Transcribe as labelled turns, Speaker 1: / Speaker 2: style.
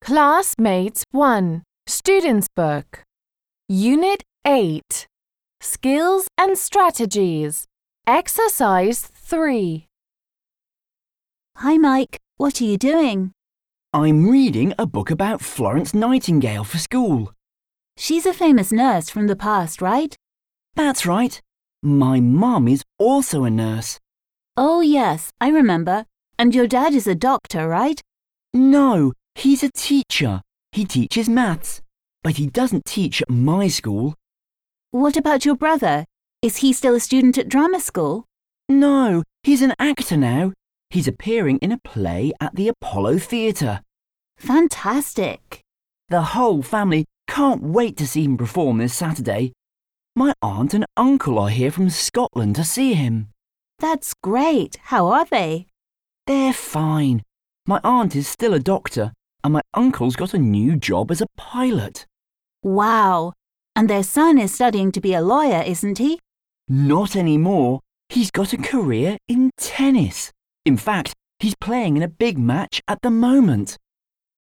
Speaker 1: Classmates 1, Students' Book. Unit 8, Skills and Strategies. Exercise 3.
Speaker 2: Hi, Mike. What are you doing?
Speaker 3: I'm reading a book about Florence Nightingale for school.
Speaker 2: She's a famous nurse from the past, right?
Speaker 3: That's right. My mum is also a nurse.
Speaker 2: Oh, yes, I remember. And your dad is a doctor, right?
Speaker 3: No, he's a teacher. He teaches maths, but he doesn't teach at my school.
Speaker 2: What about your brother? Is he still a student at drama school?
Speaker 3: No, he's an actor now. He's appearing in a play at the Apollo Theatre.
Speaker 2: Fantastic.
Speaker 3: The whole family can't wait to see him perform this Saturday. My aunt and uncle are here from Scotland to see him.
Speaker 2: That's great. How are they?
Speaker 3: They're fine. My aunt is still a doctor, and my uncle's got a new job as a pilot.
Speaker 2: Wow. And their son is studying to be a lawyer, isn't he?
Speaker 3: Not anymore. He's got a career in tennis. In fact, he's playing in a big match at the moment.